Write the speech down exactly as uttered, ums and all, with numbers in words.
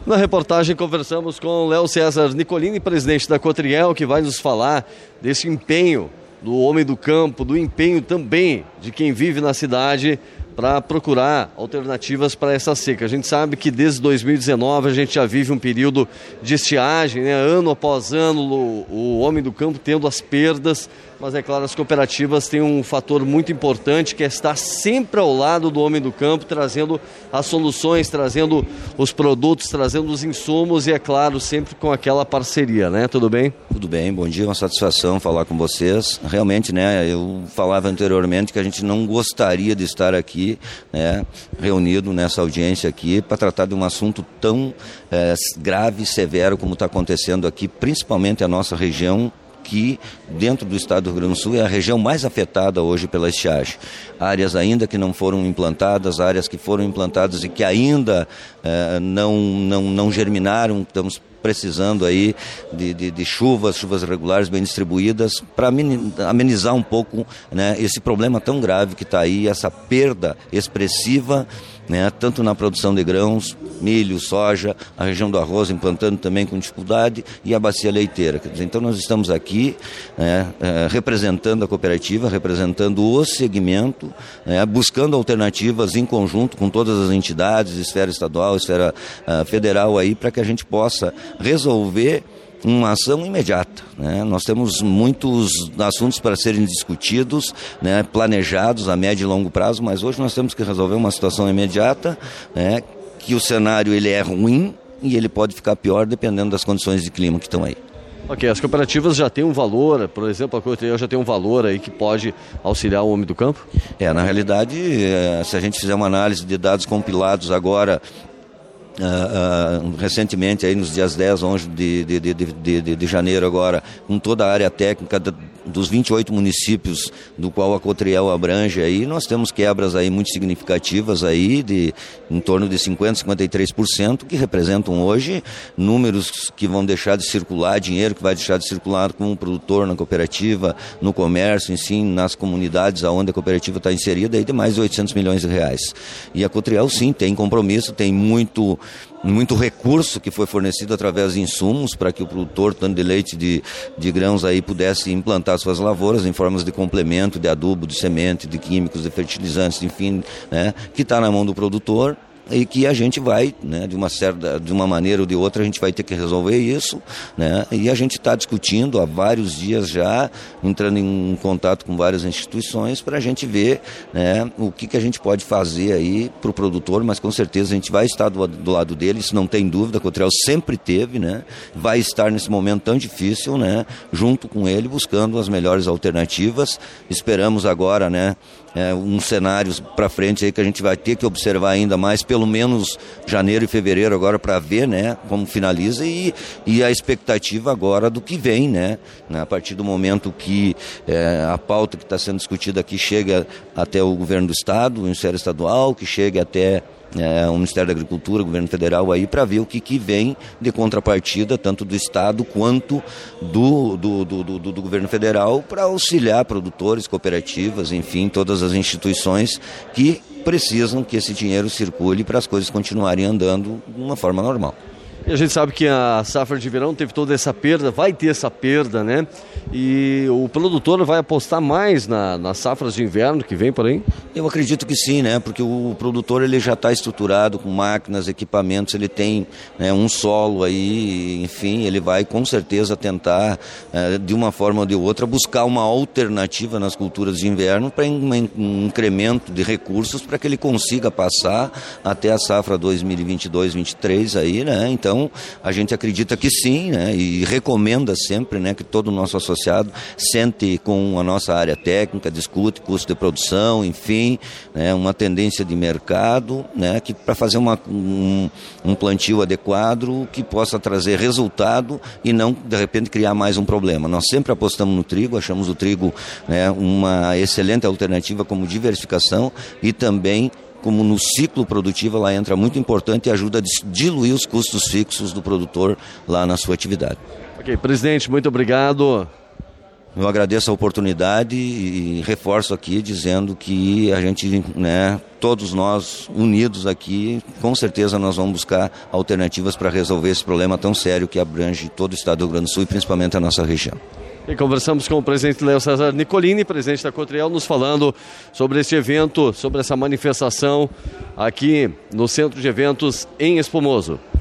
Na reportagem conversamos com Léo César Nicolini, presidente da Cotriel, que vai nos falar desse empenho do homem do campo, do empenho também de quem vive na cidade para procurar alternativas para essa seca. A gente sabe que desde dois mil e dezenove a gente já vive um período de estiagem, né? Ano após ano o, o homem do campo tendo as perdas, mas é claro, as cooperativas têm um fator muito importante, que é estar sempre ao lado do homem do campo, trazendo as soluções, trazendo os produtos, trazendo os insumos e, é claro, sempre com aquela parceria, né? Tudo bem? Tudo bem, bom dia, uma satisfação falar com vocês. Realmente, né, eu falava anteriormente que a gente não gostaria de estar aqui, né, reunido nessa audiência aqui, para tratar de um assunto tão é, grave e severo como está acontecendo aqui, principalmente a nossa região, que dentro do estado do Rio Grande do Sul é a região mais afetada hoje pela estiagem. Áreas ainda que não foram implantadas, áreas que foram implantadas e que ainda eh, não, não, não germinaram, estamos precisando aí de, de, de chuvas, chuvas regulares bem distribuídas, para amenizar um pouco, né, esse problema tão grave que está aí, essa perda expressiva, né, tanto na produção de grãos, milho, soja, a região do arroz implantando também com dificuldade e a bacia leiteira. Quer dizer, então nós estamos aqui, né, é, representando a cooperativa, representando o segmento, né, buscando alternativas em conjunto com todas as entidades, esfera estadual, esfera uh, federal aí, para que a gente possa resolver uma ação imediata, né? Nós temos muitos assuntos para serem discutidos, né, planejados a médio e longo prazo, mas hoje nós temos que resolver uma situação imediata, né, que o cenário ele é ruim e ele pode ficar pior dependendo das condições de clima que estão aí. Ok, as cooperativas já têm um valor, por exemplo, a Cotriel já tem um valor aí que pode auxiliar o homem do campo? É, na realidade, se a gente fizer uma análise de dados compilados agora, Uh, uh, recentemente, aí nos dias dez, onze de, de, de, de, de, de janeiro agora, com toda a área técnica de, dos vinte e oito municípios do qual a Cotriel abrange, aí, nós temos quebras aí muito significativas aí, de, em torno de cinquenta, cinquenta e três por cento, que representam hoje números que vão deixar de circular, dinheiro que vai deixar de circular com o produtor na cooperativa, no comércio, enfim, nas comunidades onde a cooperativa está inserida, aí de mais de oitocentos milhões de reais. E a Cotriel, sim, tem compromisso, tem muito... muito recurso que foi fornecido através de insumos para que o produtor, tanto de leite de, de grãos, aí pudesse implantar suas lavouras em formas de complemento, de adubo, de semente, de químicos, de fertilizantes, enfim, né, que está na mão do produtor. E que a gente vai, né, de uma certa, de uma maneira ou de outra, a gente vai ter que resolver isso, né, e a gente está discutindo há vários dias já, entrando em contato com várias instituições para a gente ver, né, o que, que a gente pode fazer aí para o produtor, mas com certeza a gente vai estar do, do lado dele, isso não tem dúvida, a Cotriel sempre teve, né, vai estar nesse momento tão difícil, né, junto com ele, buscando as melhores alternativas. Esperamos agora, né, É, um cenário para frente aí que a gente vai ter que observar ainda mais, pelo menos janeiro e fevereiro agora, para ver, né, como finaliza e, e a expectativa agora do que vem, né, a partir do momento que é, a pauta que está sendo discutida aqui chega até o governo do estado, o Ministério Estadual, que chegue até É, o Ministério da Agricultura, o Governo Federal aí, para ver o que, que vem de contrapartida, tanto do Estado quanto do, do, do, do, do Governo Federal, para auxiliar produtores, cooperativas, enfim, todas as instituições que precisam que esse dinheiro circule para as coisas continuarem andando de uma forma normal. E a gente sabe que a safra de verão teve toda essa perda, vai ter essa perda, né? E o produtor vai apostar mais na, nas safras de inverno que vem por aí? Eu acredito que sim, né? Porque o produtor ele já está estruturado com máquinas, equipamentos, ele tem, né, um solo aí, enfim, ele vai com certeza tentar, é, de uma forma ou de outra, buscar uma alternativa nas culturas de inverno para um incremento de recursos para que ele consiga passar até a safra dois mil e vinte e dois, vinte e três aí, né? Então, a gente acredita que sim, né, e recomenda sempre, né, que todo o nosso associado sente com a nossa área técnica, discute custo de produção, enfim, né, uma tendência de mercado, né, que para fazer uma, um, um plantio adequado que possa trazer resultado e não, de repente, criar mais um problema. Nós sempre apostamos no trigo, achamos o trigo, né, uma excelente alternativa como diversificação e também como no ciclo produtivo ela entra muito importante e ajuda a diluir os custos fixos do produtor lá na sua atividade. Ok, presidente, muito obrigado. Eu agradeço a oportunidade e reforço aqui dizendo que a gente, né, todos nós unidos aqui, com certeza nós vamos buscar alternativas para resolver esse problema tão sério que abrange todo o estado do Rio Grande do Sul e principalmente a nossa região. E conversamos com o presidente Léo César Nicolini, presidente da Cotriel, nos falando sobre este evento, sobre essa manifestação aqui no Centro de Eventos em Espumoso.